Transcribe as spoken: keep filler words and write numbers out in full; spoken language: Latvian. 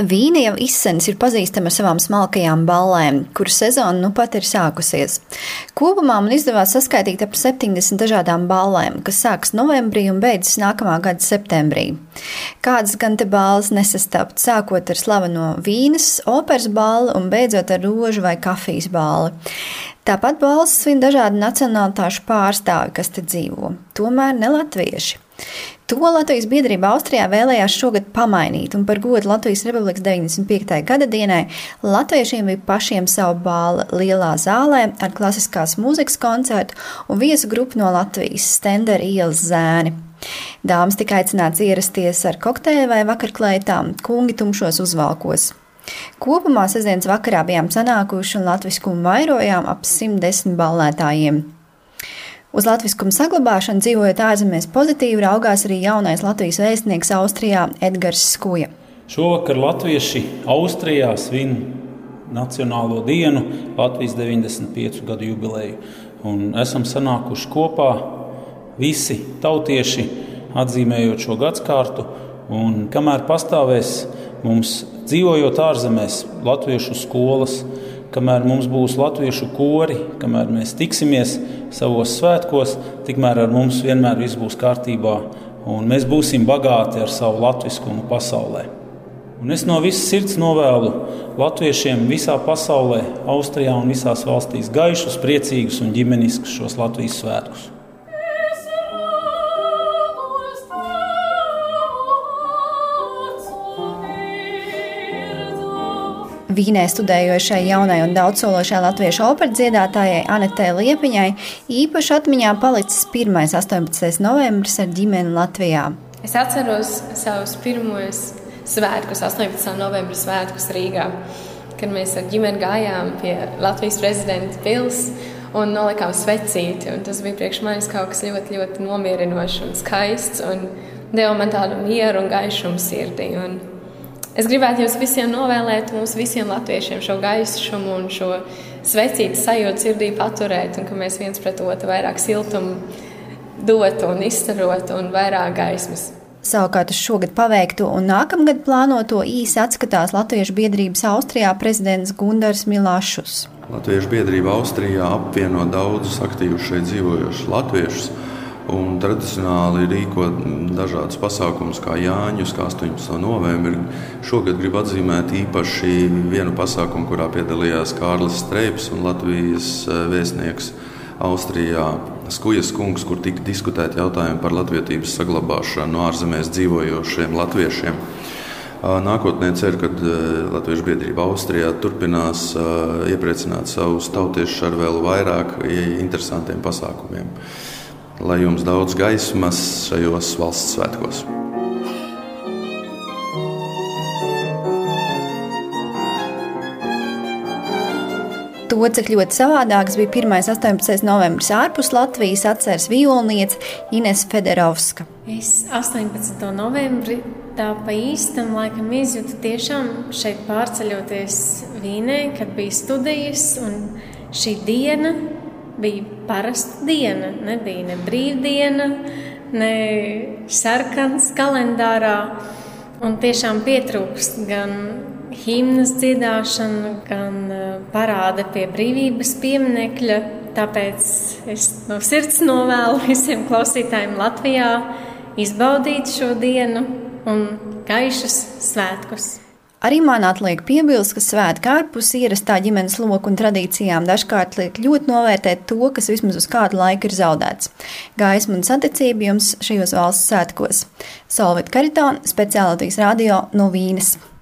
Vīne jau izsenis ir pazīstama ar savām smalkajām ballēm, kuru sezona nu pat ir sākusies. Kopumā man izdevās saskaitīt ap septiņdesmit dažādām ballēm, kas sākas novembrī un beidzas nākamā gada septembrī. Kādas gan te balles nesastapt, sākot ar slaveno Vīnes, operas balli un beidzot ar rožu vai kafijas balli. Tāpat balles svin dažādi nacionālitāšu pārstāvi, kas te dzīvo, tomēr ne latvieši. To Latvijas biedrība Austrijā vēlējās šogad pamainīt, un par godu Latvijas Republikas deviņdesmit piektajai gada dienai latviešiem bija pašiem savu balli lielā zālē ar klasiskās mūzikas koncertu un viesu grupu no Latvijas Stendera ielas Zēni. Dāmas tika aicināts ierasties ar kokteļu vai vakarkleitām, kungi tumšos uzvalkos. Kopumā sestdienas vakarā bijām sanākuši un latviskumu vairojām ap simt desmit ballētājiem. Uz latviskumu saglabāšanu dzīvojot ārzemēs pozitīvi raugās arī jaunais Latvijas vēstnieks Austrijā Edgars Skuja. Šovakar latvieši Austrijā svin nacionālo dienu, Latvijas deviņdesmit piecu gadu jubileju. Un esam sanākuši kopā visi tautieši, atzīmējot šo gadskārtu. Un kamēr pastāvēs mums dzīvojot ārzemēs latviešu skolas, kamēr mums būs latviešu kori, kamēr mēs tiksimies savos svētkos, tikmēr ar mums vienmēr viss būs kārtībā un mēs būsim bagāti ar savu latviskumu pasaulē. Un es no visas sirds novēlu latviešiem visā pasaulē, Austrijā un visās valstīs gaišus, priecīgus un ģimeniskus šos Latvijas svētkus. Vīnē studējošai jaunai un daudzsološai latviešu operas dziedātājai Anetei Liepiņai īpaši atmiņā palicis pirmais astoņpadsmitais novembris ar ģimeni Latvijā. Es atceros savus pirmos svētkus, astoņpadsmitā novembra svētkus Rīgā, kad mēs ar ģimeni gājām pie Latvijas prezidenta pils un nolikām svecīti. Un tas bija priekš manis kaut kas ļoti, ļoti nomierinošs un skaists un deva man tādu mieru un gaišumu sirdī. Un es gribētu jums visiem novēlēt, mums visiem latviešiem šo gaišumu un šo svecītu sajūtu sirdī paturēt, un ka mēs viens pret otru vairāk siltumu dotu un izstarotu un vairāk gaismas. Savukārt uz šogad paveikto un nākamgad plānoto īsi atskatās Latviešu biedrības Austrijā prezidents Gundars Milašus. Latviešu biedrība Austrijā apvieno daudzus aktīvus šeit dzīvojošus latviešus, un tradicionāli rīko dažādas pasākumus kā Jāņus, kā astoņpadsmitā novembri. Šogad grib atzīmēt īpaši vienu pasākumu, kurā piedalījās Kārlis Streips un Latvijas vēstnieks Austrijā Skujas kungs, kur tika diskutēti jautājumi par latvietības saglabāšanu ārzemēs dzīvojošiem latviešiem. Nākotnē ceru, ka Latviešu biedrība Austrijā turpinās iepriecināt savus tautiešus ar vēl vairāk interesantiem pasākumiem. Lai jums daudz gaismas šajos valsts svētkos. To, cik ļoti savādāks bija pirmais astoņpadsmitais novembris ārpus Latvijas, atceras violniece Ines Federovska. Es astoņpadsmito novembri tā pa īstam laikam izjūtu tiešām šeit pārceļoties Vīnē, kad bija studijas, un šī diena bija parasta diena, nebija ne brīvdiena, ne sarkans kalendārā, un tiešām pietrūkst gan himnas dziedāšana, gan parāde pie brīvības pieminekļa, tāpēc es no sirds novēlu visiem klausītājiem Latvijā izbaudīt šo dienu un gaišus svētkus. Arī man atliek piebilst, ka svētki ārpus ierastā ģimenes loka un tradīcijām dažkārt liek ļoti novērtēt to, kas vismaz uz kādu laiku ir zaudēts. Gaisma un saticība jums šajos valsts svētkos. Solvita Karitona, speciāli Latvijas radio no Vīnes.